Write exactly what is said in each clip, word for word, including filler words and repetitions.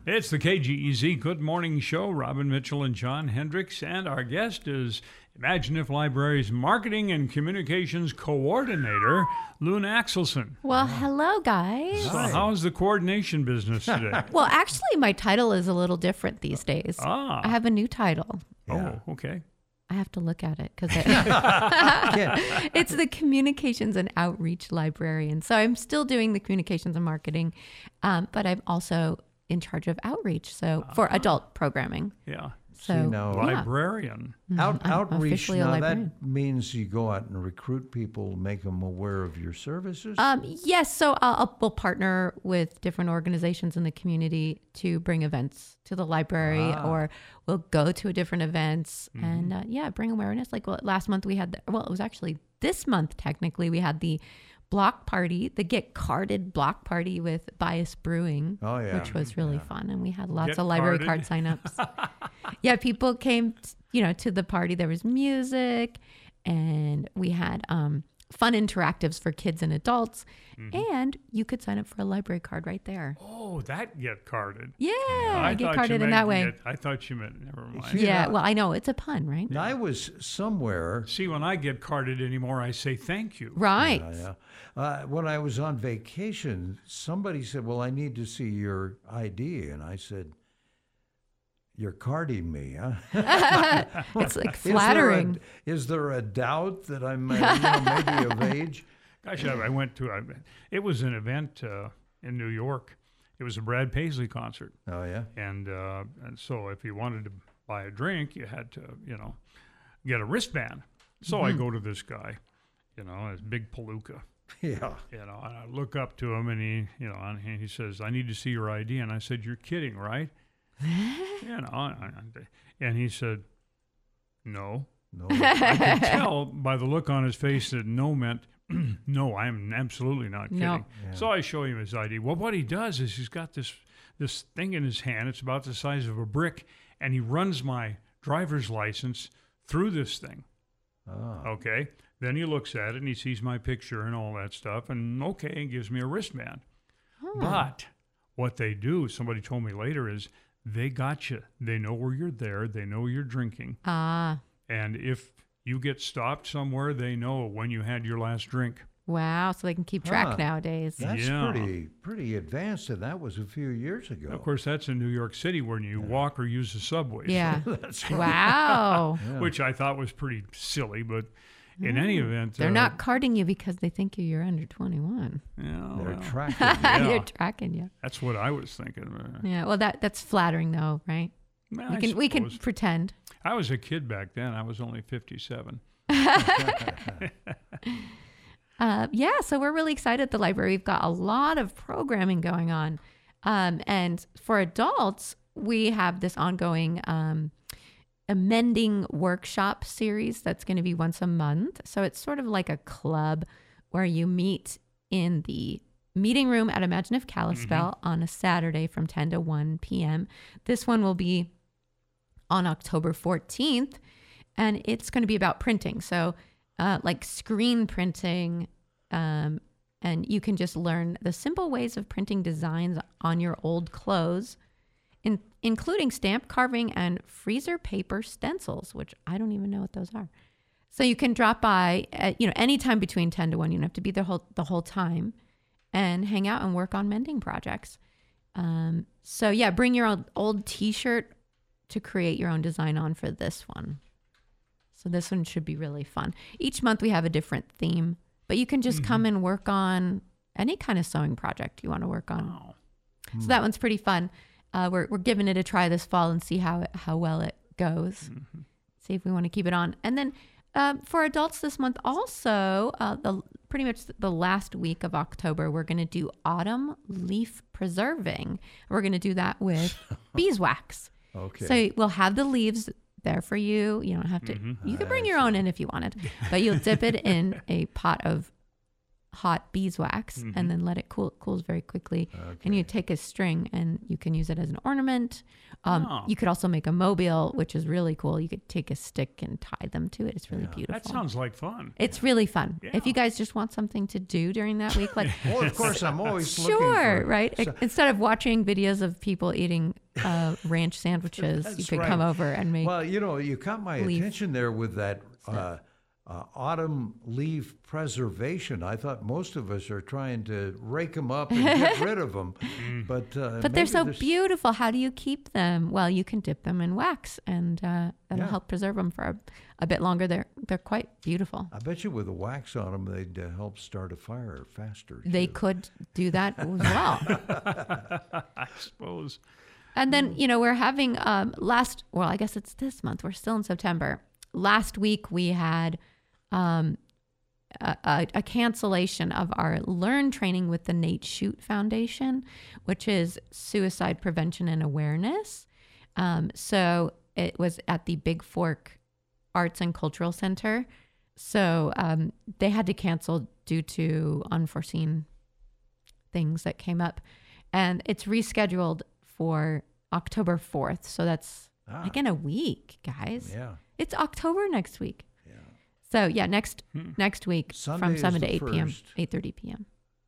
It's the K G E Z Good Morning Show. Robin Mitchell and John Hendricks. And our guest is Imagine If Library's Marketing and Communications Coordinator, Lune Axelson. Well, hello, guys. So how's the coordination business today? Well, actually, my title is a little different these days. Ah. I have a new title. Oh, okay. I have to look at it because it, it's the Communications and Outreach Librarian. So I'm still doing the communications and marketing, um, but I'm also in charge of outreach, so for adult programming. Yeah. So See, now, yeah. Librarian. Out, I'm outreach, officially a now librarian. that means you go out and recruit people, make them aware of your services? Um, yes, so I'll, I'll, we'll partner with different organizations in the community to bring events to the library, Ah. or we'll go to different events Mm-hmm. and uh, yeah, bring awareness. Like well, last month we had, the, well, it was actually this month technically, we had the block party, the Get Carded block party with Bias Brewing, Oh, yeah. which was really fun, and we had lots Get of library Carded. card signups. Yeah, people came, you know, to the party. There was music, and we had um, fun interactives for kids and adults, and you could sign up for a library card right there. Oh, that get carded. Yeah, I get thought you carded in meant that way. Get, I thought you meant, never mind. See, Yeah, now- well, I know it's a pun, right? I was somewhere. See, when I get carded anymore, I say thank you. Right. Yeah, yeah. Uh, when I was on vacation, somebody said, "Well, I need to see your I D," and I said, "You're carding me, huh?" It's like Is there a- flattering. Is there a doubt that I'm uh, you know, maybe of age? Gosh, I, I went to, a, it was an event uh, in New York. It was a Brad Paisley concert. Oh yeah. And, uh, and so if you wanted to buy a drink, you had to, you know, get a wristband. So I go to this guy, you know, his big palooka, Yeah. you know, and I look up to him and he, you know, and he says, "I need to see your I D." And I said, "You're kidding, right?" you know, and, and he said, "No." No. I could tell by the look on his face that no meant, no, I'm absolutely not kidding. No. So I show him his I D. Well, what he does is he's got this this thing in his hand. It's about the size of a brick, and he runs my driver's license through this thing. Ah. Okay. Then he looks at it and he sees my picture and all that stuff, and okay, and gives me a wristband. But what they do, somebody told me later, is they got you. They know where you're there. They know you're drinking. Ah, And if you get stopped somewhere, they know when you had your last drink. wow. So they can keep track Huh. nowadays. That's Yeah. pretty pretty advanced, and that was a few years ago. Of course, that's in New York City when you walk or use the subways. Yeah. That's Wow. Yeah. Which I thought was pretty silly, but in any event. They're uh, not carding you because they think you're under twenty-one. Yeah, They're well, tracking. Yeah. They're tracking you. that's what I was thinking. Uh, Yeah. Well, that that's flattering, though, right? well, We I can we can suppose. pretend. I was a kid back then. I was only fifty-seven. Uh, yeah, so we're really excited at the library. We've got a lot of programming going on. Um, and for adults, we have this ongoing um, amending workshop series that's going to be once a month. So it's sort of like a club where you meet in the meeting room at Imagine If Kalispell on a Saturday from ten to one p.m. This one will be on October fourteenth, and it's going to be about printing. So uh, like screen printing, um, and you can just learn the simple ways of printing designs on your old clothes, in, including stamp carving and freezer paper stencils, which I don't even know what those are. So you can drop by at, you know, anytime between ten to one. You don't have to be there whole, the whole time, and hang out and work on mending projects. Um, so yeah, bring your old, old t-shirt to create your own design on for this one. So this one should be really fun. Each month we have a different theme, but you can just come and work on any kind of sewing project you want to work on. Wow. So that one's pretty fun. Uh, we're we're giving it a try this fall and see how it, how well it goes. See if we want to keep it on. And then um, for adults this month also, uh, the pretty much the last week of October, we're going to do autumn leaf preserving. We're going to do that with beeswax. Okay. So we'll have the leaves there for you. You don't have to, you could bring your own in if you wanted, but you'll dip it in a pot of hot beeswax Mhm. and then let it cool. It cools very quickly. And you take a string and you can use it as an ornament. Um, Oh. You could also make a mobile, which is really cool. You could take a stick and tie them to it. It's really Yeah. beautiful. That sounds like fun. It's really fun. Yeah. If you guys just want something to do during that week, like Well, of course, I'm always looking sure, for right? so- Instead of watching videos of people eating uh, ranch sandwiches, you That's could right. come over and make. Well, you know, you caught my leaf attention there with that uh, uh, autumn leaf preservation. I thought most of us are trying to rake them up and get rid of them, but uh, but they're maybe so there's- beautiful. How do you keep them? Well, you can dip them in wax, and uh, that'll Yeah. help preserve them for a, a bit longer. They're they're quite beautiful. I bet you with the wax on them, they'd uh, help start a fire faster. They too. could do that as well. I suppose. And then, you know, we're having um, last, well, I guess it's this month. We're still in September. Last week, we had um, a, a, a cancellation of our Learn training with the Nate Shute Foundation, which is suicide prevention and awareness. Um, so it was at the Big Fork Arts and Cultural Center. So um, they had to cancel due to unforeseen things that came up. And it's rescheduled for October fourth. So that's Ah, like in a week, guys. yeah. It's October next week. Yeah. So yeah, next Hmm. next week Sunday from is seven to the eight p.m., first. eight thirty p.m.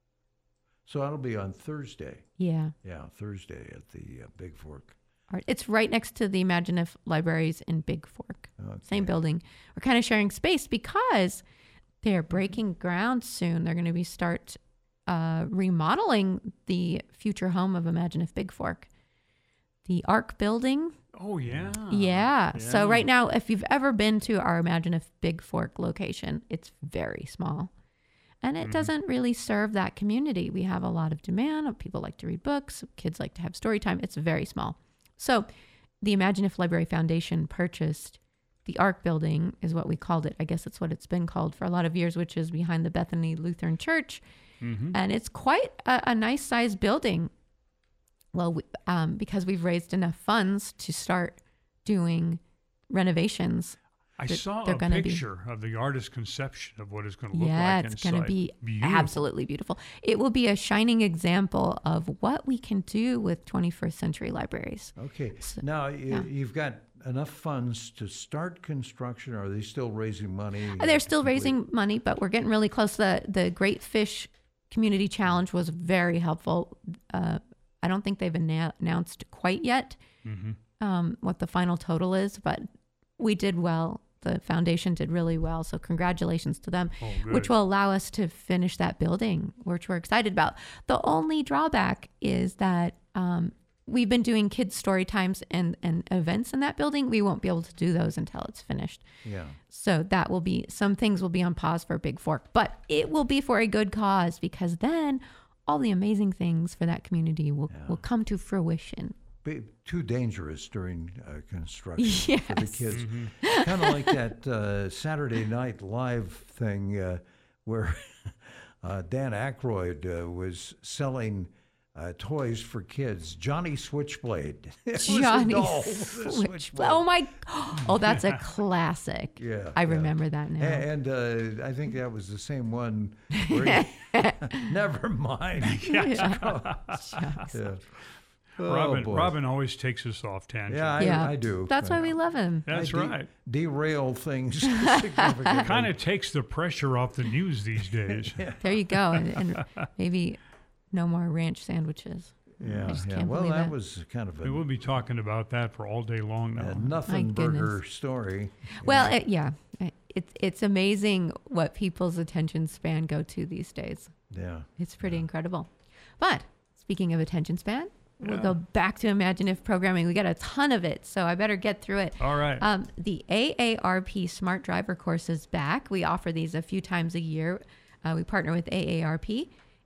So that'll be on Thursday. Yeah. Yeah, Thursday at the uh, Big Fork. Art. It's right next to the Imagine If Libraries in Big Fork. Same Okay. building. We're kind of sharing space because they're breaking ground soon. They're going to be start uh, remodeling the future home of Imagine If Big Fork. The Arc building. Oh, yeah. yeah. So Yeah. right now, if you've ever been to our Imagine If Big Fork location, it's very small. And it Mhm. doesn't really serve that community. We have a lot of demand. People like to read books. Kids like to have story time. It's very small. So the Imagine If Library Foundation purchased the Arc building, is what we called it. I guess that's what it's been called for a lot of years, which is behind the Bethany Lutheran Church. Mhm. And it's quite a, a nice sized building. Well, we, um, because we've raised enough funds to start doing renovations. I They're- saw they're a gonna be- picture of the artist's conception of what it's going to look Yeah, like it's inside. going to be Beautiful. absolutely beautiful. It will be a shining example of what we can do with twenty-first century libraries. Okay. So- now, you, yeah. you've got enough funds to start construction, or are they still raising money? Uh, They're still Complete- raising money, but we're getting really close. The the Great Fish Community Challenge was very helpful. Uh, I don't think they've anna- announced quite yet Mhm. um, what the final total is, but we did well. The foundation did really well, so congratulations to them, Oh, good. which will allow us to finish that building, which we're excited about. The only drawback is that um, we've been doing kids' story times and, and events in that building. We won't be able to do those until it's finished. Yeah. So that will be, some things will be on pause for Big Fork, but it will be for a good cause, because then all the amazing things for that community will, Yeah. will come to fruition. Be too dangerous during uh, construction for the Yes. kids. Mhm. Kind of like that uh, Saturday Night Live thing uh, where uh, Dan Aykroyd uh, was selling uh, toys for kids. Johnny Switchblade. It was a Johnny doll with a Switchblade. Oh my! Oh, that's a classic. Yeah, I yeah. remember that now. A- And uh, I think that was the same one. Where he, never mind. Shucks. Yeah. Oh, Robin, boy. Robin always takes us off tangent. Yeah, I, Yeah. I do. That's why we love him. That's I de- right. Derail things significantly. Kind of takes the pressure off the news these days. There you go, and, and maybe no more ranch sandwiches. Yeah, I just yeah. can't Well, believe that it. was kind of We will a, be talking about that for all day long now. a nothing burger goodness. story. Well, it, yeah, it's it's amazing what people's attention span go to these days. Yeah. It's pretty Yeah. incredible. But speaking of attention span, we'll Yeah. go back to Imagine If programming. We got a ton of it, so I better get through it. All right. Um, the A A R P Smart Driver course is back. We offer these a few times a year. Uh, we partner with A A R P.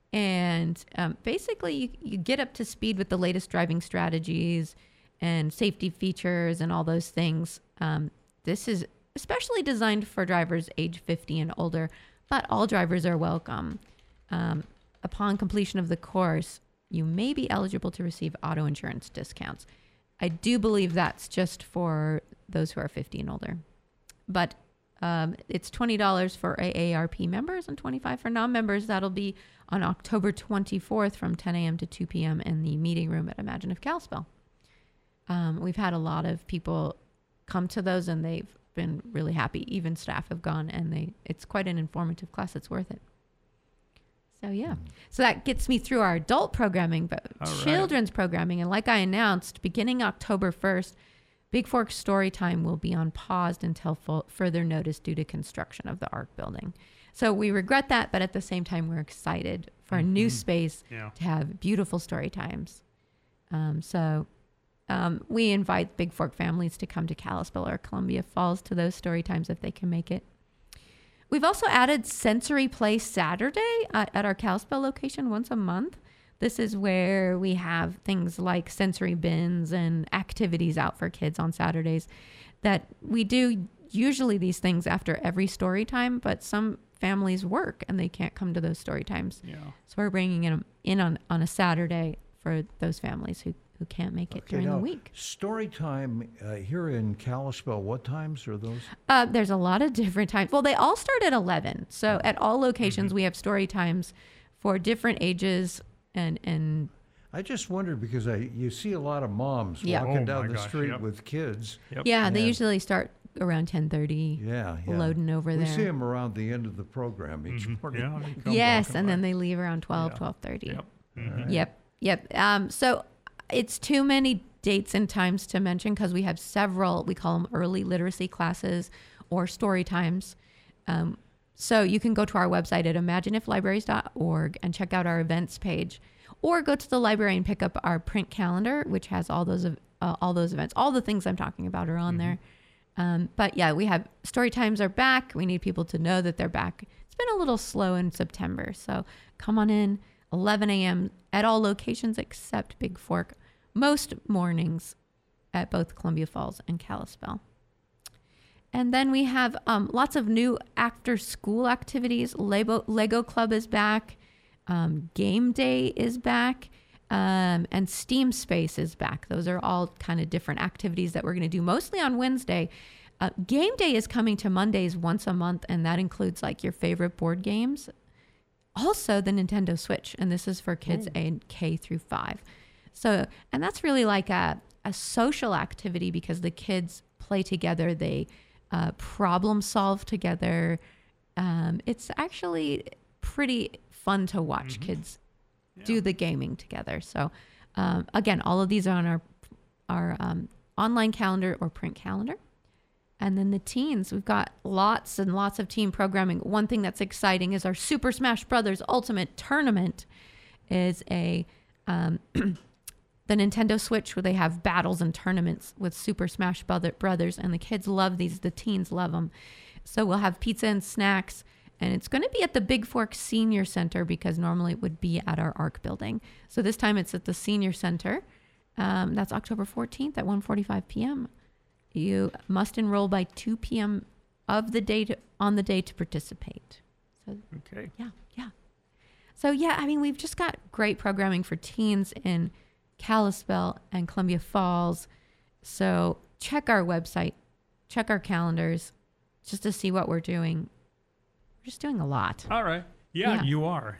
And um, basically, you, you get up to speed with the latest driving strategies and safety features and all those things. Um, this is especially designed for drivers age fifty and older, but all drivers are welcome. Um, upon completion of the course, you may be eligible to receive auto insurance discounts. I do believe that's just for those who are fifty and older. But Um, it's twenty dollars for A A R P members and twenty-five dollars for non-members. That'll be on October twenty-fourth from ten a.m. to two p.m. in the meeting room at Imagine if Kalispell. Um, we've had a lot of people come to those, and they've been really happy. Even staff have gone, and they it's quite an informative class. It's worth it. So yeah, mm. so that gets me through our adult programming, but All children's right. programming. And like I announced, beginning October first, Big Fork Storytime will be on pause until full, further notice due to construction of the ARC building. So we regret that, but at the same time, we're excited for mm-hmm. a new space yeah. to have beautiful story times. Um, so um, we invite Big Fork families to come to Kalispell or Columbia Falls to those story times if they can make it. We've also added Sensory Play Saturday at, at our Kalispell location once a month. This is where we have things like sensory bins and activities out for kids on Saturdays that we do usually these things after every story time, but some families work and they can't come to those story times. Yeah. So we're bringing them in on, on a Saturday for those families who, who can't make it okay, during now, the week. Story time uh, here in Kalispell, what times are those? Uh, there's a lot of different times. Well, they all start at eleven. So at all locations, mm-hmm. we have story times for different ages. And and I just wondered because I you see a lot of moms yeah. walking Oh, down my the gosh, street yep. with kids. Yep. yeah, they And- usually start around ten thirty. Yeah, yeah. Loading over we there. see them around the end of the program each Mhm. morning. Yeah, they come Yes, walking and by. then they leave around twelve, Yeah. twelve thirty. Yep. Mhm. Yep, yep. Um, so it's too many dates and times to mention because we have several, we call them early literacy classes or story times. Um, so you can go to our website at imagine if libraries dot org and check out our events page, or go to the library and pick up our print calendar, which has all those uh, all those events. All the things I'm talking about are on mm-hmm. there. Um, but yeah, we have story times are back. We need people to know that they're back. It's been a little slow in September, so come on in. eleven a.m. at all locations except Big Fork. Most mornings at both Columbia Falls and Kalispell. And then we have um, lots of new after-school activities. Lego, Lego Club is back. Um, Game Day is back. Um, and Steam Space is back. Those are all kind of different activities that we're going to do mostly on Wednesday. Uh, Game Day is coming to Mondays once a month, and that includes like your favorite board games. Also the Nintendo Switch, and this is for kids Ooh. A K through five. So, and that's really like a, a social activity because the kids play together. They uh, problem solve together. Um, it's actually pretty fun to watch mm-hmm. kids yeah. do the gaming together. So um, again, all of these are on our, our um, online calendar or print calendar. And then the teens, we've got lots and lots of team programming. One thing that's exciting is our Super Smash Brothers Ultimate Tournament is a um, the Nintendo Switch where they have battles and tournaments with Super Smash Brothers, and the kids love these. The teens love them. So we'll have pizza and snacks, and it's going to be at the Big Fork Senior Center because normally it would be at our ARC building. So this time it's at the Senior Center. Um, that's October fourteenth at one forty-five p.m. You must enroll by two p.m. of the day to, on the day to participate. So, okay. Yeah, yeah. So, yeah, I mean, we've just got great programming for teens in Kalispell and Columbia Falls. So check our website, check our calendars, just to see what we're doing. We're just doing a lot. All right. Yeah, Yeah. you are.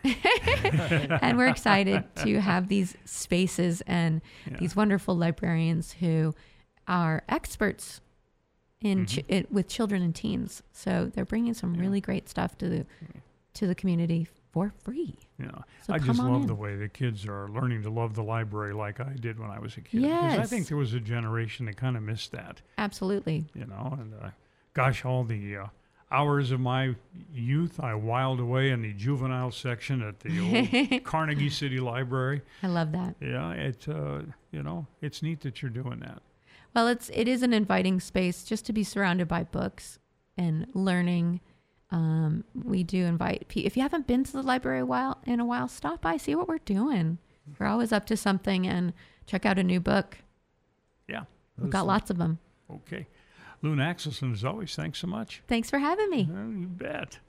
And we're excited to have these spaces and Yeah. these wonderful librarians who are experts in Mhm. ch- it, with children and teens. So they're bringing some Yeah. really great stuff to the to the community for free. Yeah. So I come just on love in. the way the kids are learning to love the library like I did when I was a kid. 'Cause I Yes. think there was a generation that kind of missed that, Absolutely. you know. And uh, gosh, all the uh, hours of my youth I whiled away in the juvenile section at the old Carnegie City Library. I love that. Yeah, it uh, you know, it's neat that you're doing that. Well, it's it is an inviting space just to be surrounded by books and learning. Um, we do invite people. If you haven't been to the library a while in a while, stop by, see what we're doing. We're always up to something, and check out a new book. Yeah. We've got lots of them. Okay. Lune Axelson, as always, thanks so much. Thanks for having me. Uh, you bet.